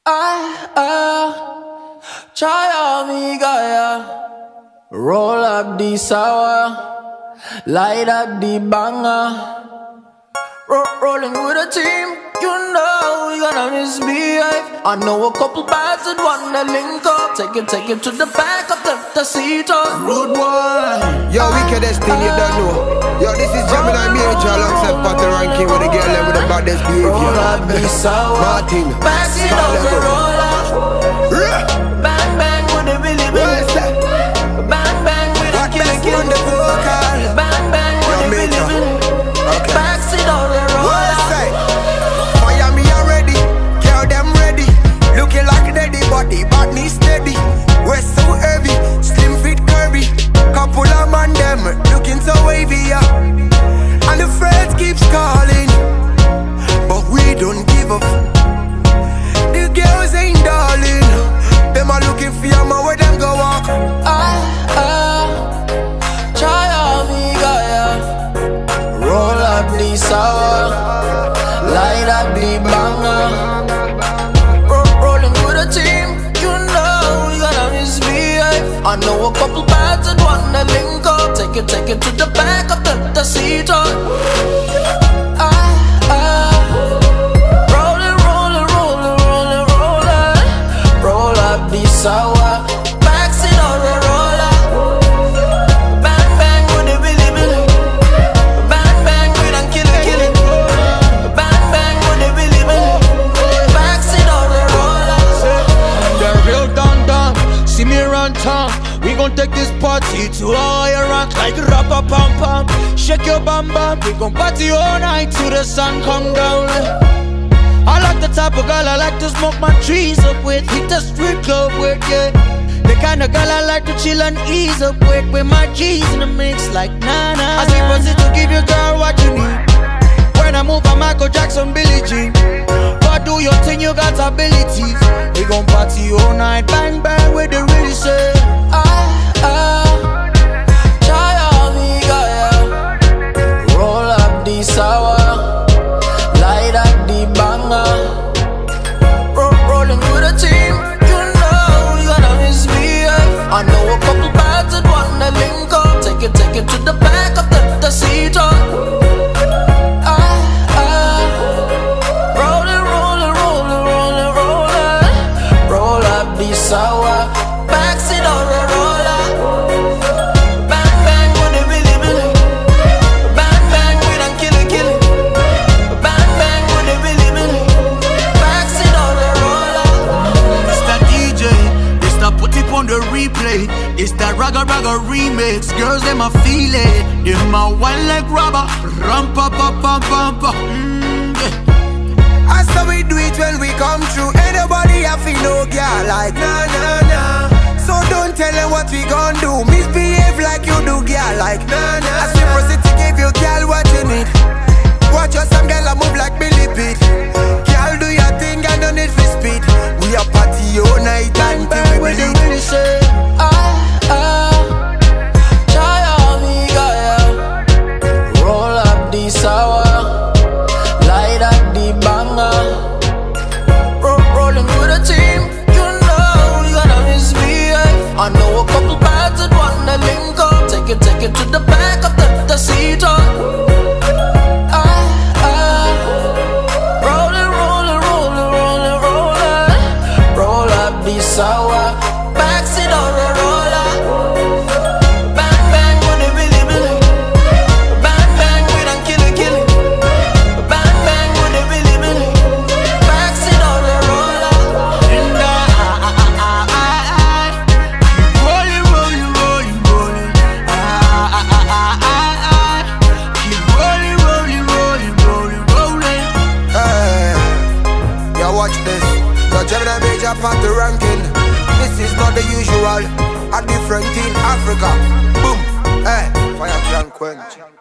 Try on me, Gaia. Roll up the sour, light up the banger. Rolling with a team, you know we gonna misbehave. I know a couple bads that wanna link up. Take it to the back of the seat. Rude boy. Yo, wickedest thing you don't know. Yo, this is Gemini Major alongside Potter Ranking with the girl and with the baddest behavior. Roll up the sour, Martin, backseat of the roller. Bang bang with the billy billy. Bang bang with the killing killing. Bang bang with the billy billy. Backseat of the roller. Fire me already, girl them ready. Looking like daddy, body body steady. We're so heavy, slim fit curvy. Couple of man them looking so wavy, yeah. And the friends keeps calling, but we don't give up. The girls ain't darling, them are looking for you, man, where them go walk. Try on me, Gaia. Roll up the sour, light up the banger. Rolling with a team, you know we gonna misbehave. I know a couple bads that wanna link up. Take it to the back of the seat. Roll up the sour, backseat of the roller. Bang bang with the billy billy. Bang bang with and killing. Bang bang with the billy billy. Backseat of the roller. They're real done. See me around town. We gon' take this party to a higher rank like rapper pam pam. Shake your bam bam. We gon' party all night till the sun come down. I like the type of girl I like to smoke my trees up with. Hit the strip club with, yeah. The kind of girl I like to chill and ease up with my G's in the mix like nah. I sleep on it to give you girl what you need. When I move a Michael Jackson, Billie Jean. But do your thing, you got abilities. We gon' party all night, bang bang with the really say. Try on me, Gaia. Roll up the sour, light up the banger. Rolling with a team, you know we gonna misbehave. I know a couple bads that wanna link up. Take it to the back of the seat. Roll up the sour, backseat of the roller. Bang bang with the billy billy. Bang bang with and killing. Bang bang with the billy billy. Backseat of the roller. It's that DJ, it's that put it on the replay. It's that ragga remix. Girls, them a feel it. Them a one leg rubber. Rum pa pa pa pa pa. That's how we do it when we come through. Anybody have to know, girl, like nah. So don't tell them what we gon' do. Misbehave like you do, girl, like nah. As we proceed to give you, girl, what you need. Watch your some girl, I move like Billy Pitt. Girl, do your thing and don't need for speed. We are party all night and till we bleed. Try on me, Gaia. Roll up the sour, light up the banger. Rolling with a team, you know we gonna misbehave. I know a couple bads that wanna link up. Take it to the back of the seat. Roll up the sour, backseat of the roller. Bang bang with the billy billy. Bang bang with and killing. Bang bang with the billy billy. Backseat of the roller. And rolling. Keep rolling. Hey, yo, watch this. So Gemini Major Potter Ranking. This is not the usual. A different in Africa. Boom. Hey, fire can quench.